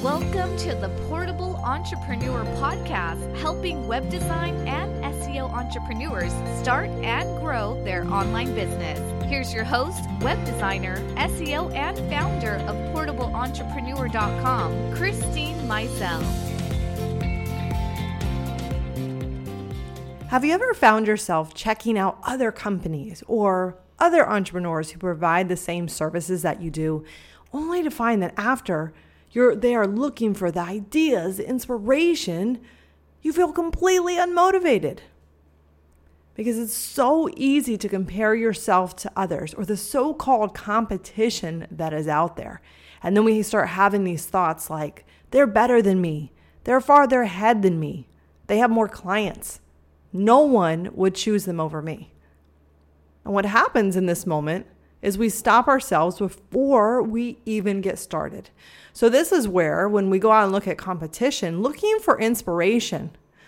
Welcome to the Portable Entrepreneur Podcast, helping web design and SEO entrepreneurs start and grow their online business. Here's your host, web designer, SEO, and founder of PortableEntrepreneur.com, Christine Meisel. Have you ever found yourself checking out other companies or other entrepreneurs who provide the same services that you do, only to find that after they are looking for the ideas, the inspiration, you feel completely unmotivated? Because it's so easy to compare yourself to others or the so-called competition that is out there. And then we start having these thoughts like, they're better than me. They're farther ahead than me. They have more clients. No one would choose them over me. And what happens in this moment is we stop ourselves before we even get started. So this is where, when we go out and look at competition, looking for inspiration,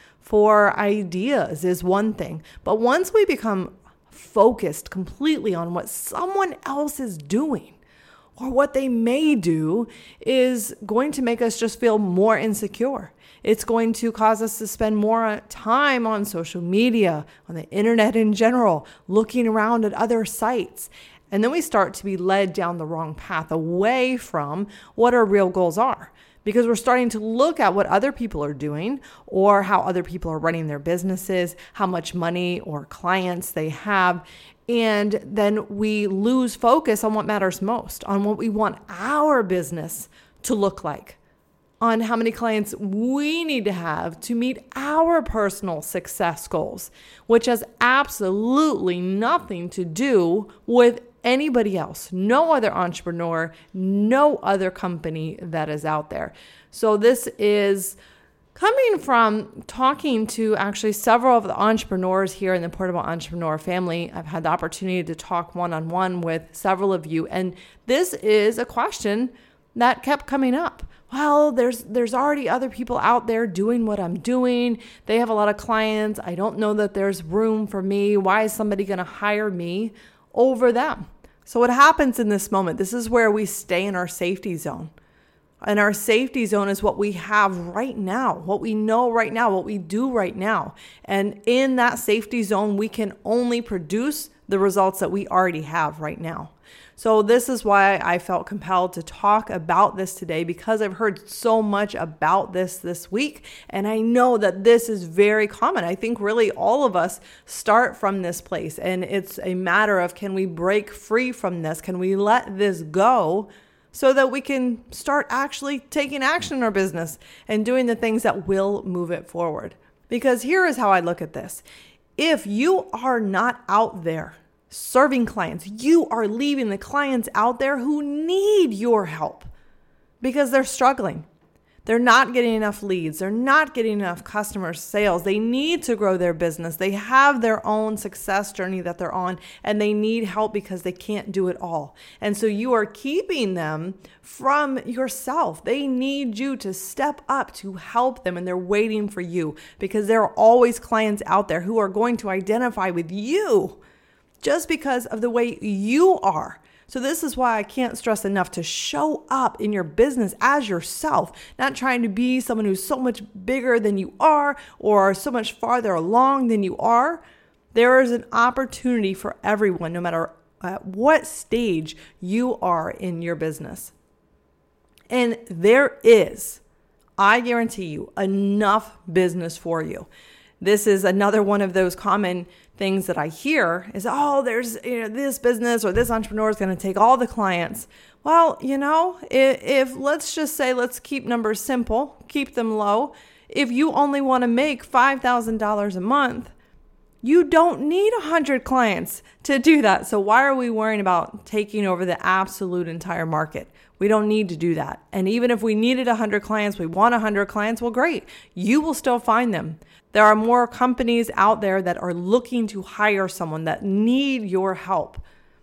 for ideas is one thing. But once we become focused completely on what someone else is doing or what they may do, is going to make us just feel more insecure. It's going to cause us to spend more time on social media, on the internet in general, looking around at other sites. And then we start to be led down the wrong path, away from what our real goals are, because we're starting to look at what other people are doing or how other people are running their businesses, how much money or clients they have. And then we lose focus on what matters most, on what we want our business to look like, on how many clients we need to have to meet our personal success goals, which has absolutely nothing to do with anybody else, no other entrepreneur, no other company that is out there. So this is coming from talking to actually several of the entrepreneurs here in the Portable Entrepreneur family. I've had the opportunity to talk one-on-one with several of you, and this is a question that kept coming up. Well, there's already other people out there doing what I'm doing. They have a lot of clients. I don't know that there's room for me. Why is somebody going to hire me over them? So what happens in this moment, this is where we stay in our safety zone. And our safety zone is what we have right now, what we know right now, what we do right now. And in that safety zone, we can only produce the results that we already have right now. So this is why I felt compelled to talk about this today, because I've heard so much about this week. And I know that this is very common. I think really all of us start from this place. And it's a matter of, can we break free from this? Can we let this go so that we can start actually taking action in our business and doing the things that will move it forward? Because here is how I look at this. If you are not out there serving clients, you are leaving the clients out there who need your help because they're struggling. They're not getting enough leads. They're not getting enough customer sales. They need to grow their business. They have their own success journey that they're on, and they need help because they can't do it all. And so you are keeping them from yourself. They need you to step up to help them, and they're waiting for you because there are always clients out there who are going to identify with you just because of the way you are. So this is why I can't stress enough to show up in your business as yourself, not trying to be someone who's so much bigger than you are or so much farther along than you are. There is an opportunity for everyone, no matter at what stage you are in your business. And there is, I guarantee you, enough business for you. This is another one of those common things that I hear is, there's this business or this entrepreneur is going to take all the clients. Well, if let's just say, let's keep numbers simple, keep them low. If you only want to make $5,000 a month, you don't need 100 clients to do that. So why are we worrying about taking over the absolute entire market? We don't need to do that. And even if we needed 100 clients, we want 100 clients, well, great. You will still find them. There are more companies out there that are looking to hire someone that need your help.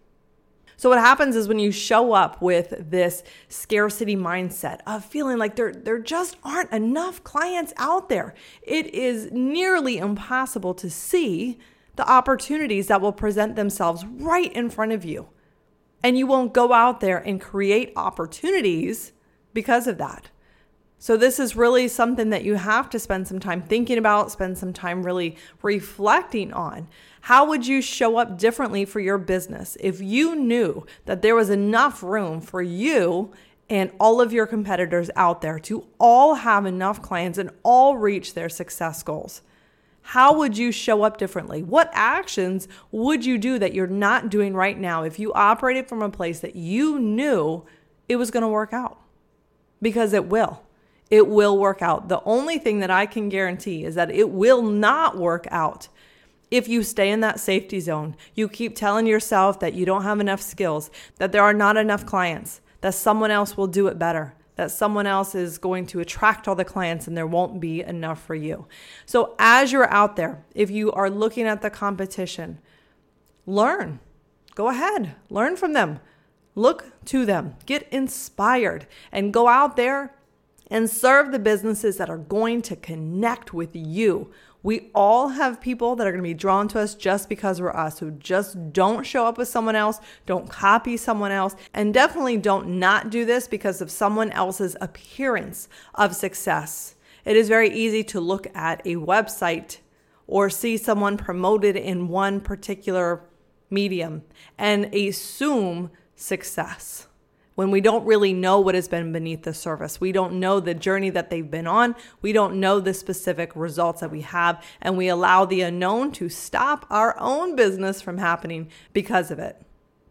So what happens is when you show up with this scarcity mindset of feeling like there just aren't enough clients out there, it is nearly impossible to see the opportunities that will present themselves right in front of you. And you won't go out there and create opportunities because of that. So this is really something that you have to spend some time thinking about, spend some time really reflecting on. How would you show up differently for your business if you knew that there was enough room for you and all of your competitors out there to all have enough clients and all reach their success goals? How would you show up differently? What actions would you do that you're not doing right now if you operated from a place that you knew it was going to work out? Because it will. It will work out. The only thing that I can guarantee is that it will not work out if you stay in that safety zone. You keep telling yourself that you don't have enough skills, that there are not enough clients, that someone else will do it better, that someone else is going to attract all the clients and there won't be enough for you. So as you're out there, if you are looking at the competition, learn. Go ahead. Learn from them. Look to them. Get inspired and go out there and serve the businesses that are going to connect with you. We all have people that are going to be drawn to us just because we're us, who just don't show up with someone else, don't copy someone else, and definitely don't not do this because of someone else's appearance of success. It is very easy to look at a website or see someone promoted in one particular medium and assume success, when we don't really know what has been beneath the surface. We don't know the journey that they've been on. We don't know the specific results that we have, and we allow the unknown to stop our own business from happening because of it.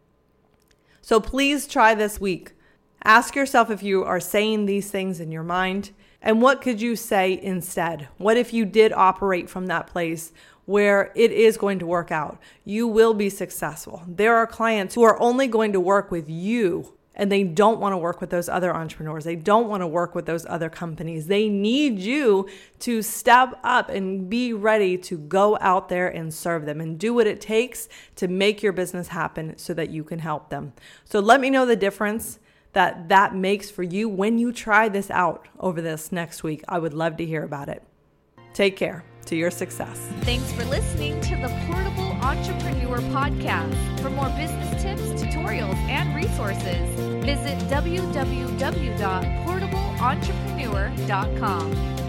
So please try this week. Ask yourself if you are saying these things in your mind, and what could you say instead? What if you did operate from that place where it is going to work out? You will be successful. There are clients who are only going to work with you, and they don't want to work with those other entrepreneurs. They don't want to work with those other companies. They need you to step up and be ready to go out there and serve them and do what it takes to make your business happen so that you can help them. So let me know the difference that makes for you when you try this out over this next week. I would love to hear about it. Take care. To your success. Thanks for listening to the Portable Entrepreneur Podcast. For more business tips, tutorials, and resources, visit www.portableentrepreneur.com.